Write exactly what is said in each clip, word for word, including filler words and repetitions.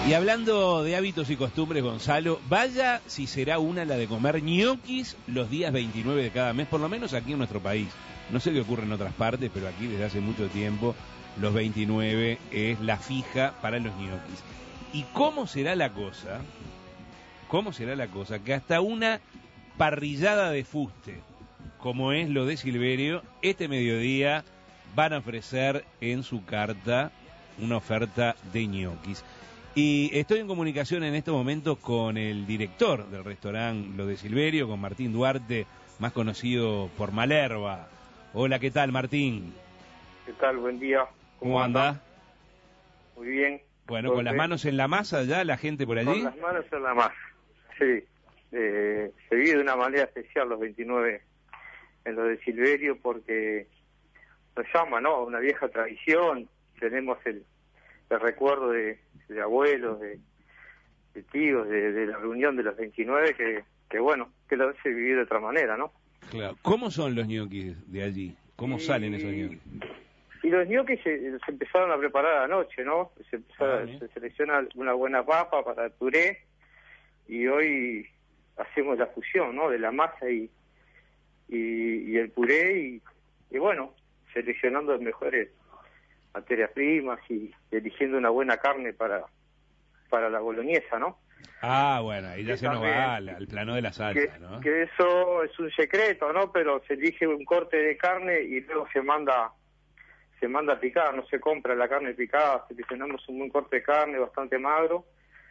Y hablando de hábitos y costumbres, Gonzalo, vaya si será una la de comer ñoquis los días veintinueve de cada mes, por lo menos aquí en nuestro país. No sé qué ocurre en otras partes, pero aquí desde hace mucho tiempo los veintinueve es la fija para los ñoquis. ¿Y cómo será la cosa? ¿Cómo será la cosa? Que hasta una parrillada de fuste, como es lo de Silverio, este mediodía van a ofrecer en su carta una oferta de ñoquis. Y estoy en comunicación en estos momentos con el director del restaurante Lo de Silverio, con Martín Duarte, más conocido por Malerva. Hola, ¿qué tal, Martín? ¿Qué tal? Buen día. ¿Cómo, ¿Cómo anda? anda? Muy bien. Bueno, ¿con las manos en la masa ya la gente por allí? Con las manos en la masa, sí. Eh, se vive de una manera especial los veintinueve en Lo de Silverio porque nos llama, ¿no? Una vieja tradición. Tenemos el, el recuerdo de, de abuelos, de, de tíos, de, de la reunión de los veintinueve que, que bueno, que lo hace vivir de otra manera, ¿no? Claro. ¿Cómo son los ñoquis de allí? ¿Cómo y, salen esos ñoquis? Y los ñoquis se, se empezaron a preparar anoche, ¿no? Se, empezaron, ah, se selecciona una buena papa para el puré y hoy hacemos la fusión, ¿no? De la masa y, y, y el puré y, y bueno, seleccionando las mejores materias primas y eligiendo una buena carne para para la boloñesa, ¿no? Ah, bueno, ahí ya que se también, nos va al, al plano de la salsa, que, ¿no? Que eso es un secreto, ¿no? Pero se elige un corte de carne y luego se manda se manda a picar, no se compra la carne picada, seleccionamos un buen corte de carne bastante magro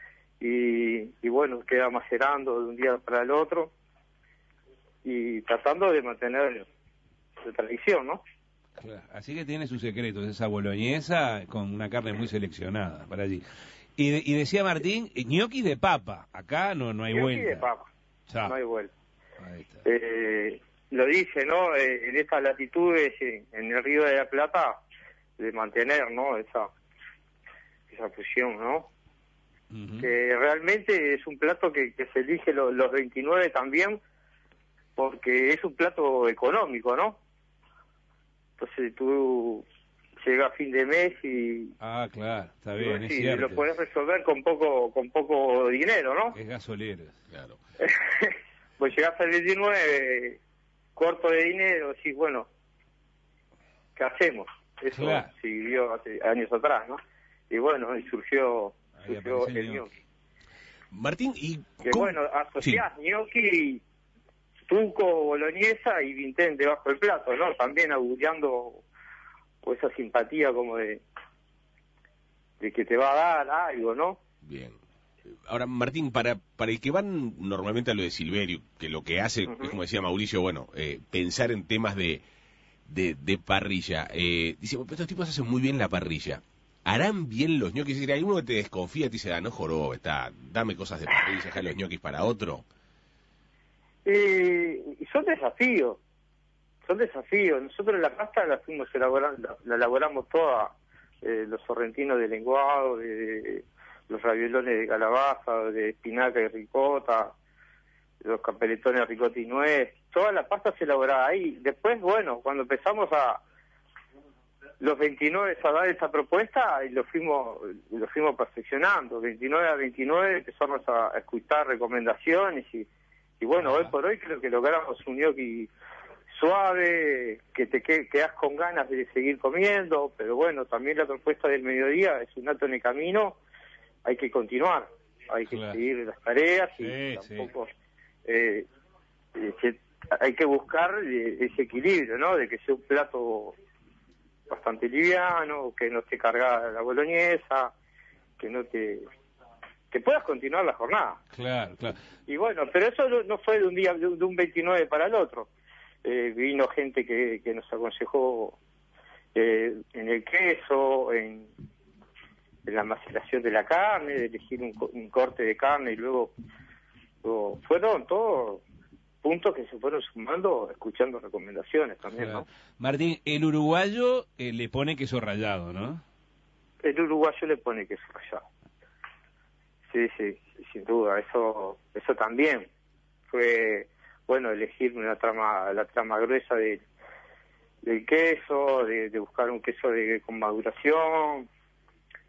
y, y bueno, queda macerando de un día para el otro y tratando de mantener la tradición, ¿no? Claro, así que tiene sus secretos, esa boloñesa con una carne muy seleccionada para allí. Y, de, y decía Martín, ñoquis de papa, acá no no hay ñoquis vuelta. de papa, Chao. no hay vuelta. Ahí está. Eh, lo dice, ¿no? Eh, en estas latitudes, en, en el Río de la Plata, de mantener, ¿no? Esa esa fusión, ¿no? Uh-huh. Que realmente es un plato que, que se elige lo, los veintinueve también, porque es un plato económico, ¿no? Entonces tú llegas a fin de mes y... Ah, claro, está bien, sí, es cierto. lo podés resolver con poco con poco dinero, ¿no? Es gasolero, claro. Pues llegás al veintinueve, corto de dinero, sí, bueno, ¿qué hacemos? Eso claro. Se vivió hace años atrás, ¿no? Y bueno, y surgió, surgió el ñoqui. Martín, y... Que ¿cómo? Bueno, asociás sí. ñoqui... tuco, boloñesa y vintén debajo del plato, ¿no? También augureando pues, esa simpatía como de de que te va a dar algo, ¿no? Bien. Ahora, Martín, para para el que van normalmente a Lo de Silverio, que lo que hace, uh-huh. es como decía Mauricio, bueno, eh, pensar en temas de de, de parrilla. Eh, dice, bueno, estos tipos hacen muy bien la parrilla. ¿Harán bien los ñoquis? Si hay uno que te desconfía, te dice, ah, no joroba, está, dame cosas de parrilla, deja los ñoquis para otro. Y, y son desafíos, son desafíos. Nosotros la pasta la fuimos elaborando, la, la elaboramos toda, eh, los sorrentinos de lenguado, de, de, los raviolones de calabaza, de espinaca y ricota, los capeletones de ricota y nuez, toda la pasta se elaboraba ahí. Después, bueno, cuando empezamos a los veintinueve a dar esa propuesta, y lo fuimos lo fuimos perfeccionando, veintinueve a veintinueve empezamos a escuchar recomendaciones y Y bueno, hoy por hoy creo que logramos un ñoqui suave, que te que, quedas con ganas de seguir comiendo, pero bueno, también la propuesta del mediodía es un alto en el camino, hay que continuar, hay que claro. seguir las tareas y sí, tampoco... Sí. Eh, eh, que hay que buscar eh, ese equilibrio, ¿no? De que sea un plato bastante liviano, que no te cargada la boloñesa, que no te... que puedas continuar la jornada. Claro, claro. Y bueno, pero eso no fue de un día, de un veintinueve para el otro. Eh, vino gente que, que nos aconsejó eh, en el queso, en, en la maceración de la carne, de elegir un, un corte de carne y luego, luego fueron todos puntos que se fueron sumando escuchando recomendaciones también, claro. ¿no? Martín, el uruguayo eh, le pone queso rallado, ¿no? El uruguayo le pone queso rallado. Sí, sí, sin duda, eso eso también fue, bueno, elegir una trama, la trama gruesa de, del queso, de, de buscar un queso de, con maduración,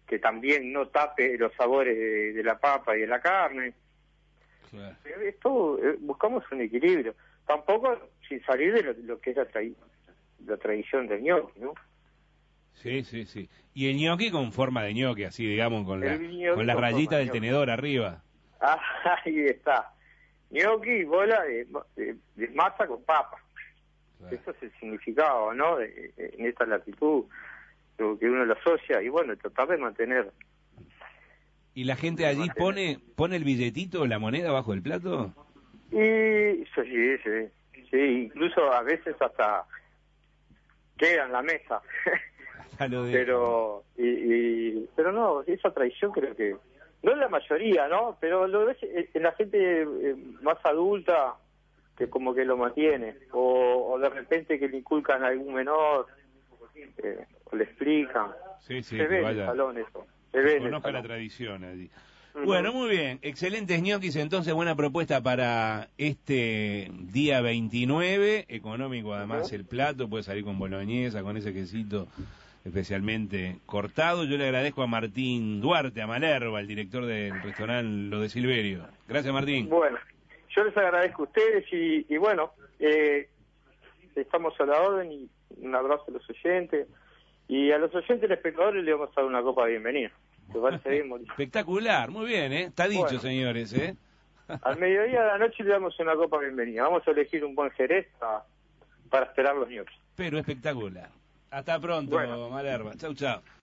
que también no tape los sabores de, de la papa y de la carne. Claro. Esto, eh, buscamos un equilibrio. Tampoco sin salir de lo, lo que es la, tra la tradición del ñoqui, ¿no? Sí, sí, sí. Y el ñoqui con forma de ñoqui, así digamos, con la, con la con rayita del ñoqui. tenedor arriba. Ah, ahí está. Ñoqui, bola de, de, de masa con papa. Claro. Eso es el significado, ¿no? De, de, en esta latitud, lo que uno lo asocia, y bueno, tratar de mantener. ¿Y la gente allí pone pone el billetito, la moneda bajo el plato? Y eso sí, sí, sí, incluso a veces hasta queda en la mesa. Lo de... pero y, y, pero no, esa tradición creo que no es la mayoría, ¿no? Pero lo ves en la gente eh, más adulta, que como que lo mantiene, o, o de repente que le inculcan a algún menor, eh, o le explican. Sí, sí, se ve vaya, en el salón eso, se ve en el conozca la salón. tradición allí. Uh-huh. Bueno, muy bien, excelentes ñoquis, entonces buena propuesta para este día veintinueve, económico además. Uh-huh. El plato puede salir con boloñesa, con ese quesito especialmente cortado. Yo le agradezco a Martín Duarte, a Malerva, el director del restaurante Lo de Silverio. Gracias, Martín. Bueno, yo les agradezco a ustedes y, y bueno, eh, estamos a la orden, y un abrazo a los oyentes, y a los oyentes, espectadores, le vamos a dar una copa de bienvenida. ¿Te parece bien, Mauricio? Espectacular, muy bien, ¿eh? Está dicho, bueno, señores, ¿eh? Al mediodía de la noche le damos una copa de bienvenida. Vamos a elegir un buen jerez para, para esperar los ñoquis. Pero espectacular. Hasta pronto, bueno. Malerva. Chau, chau.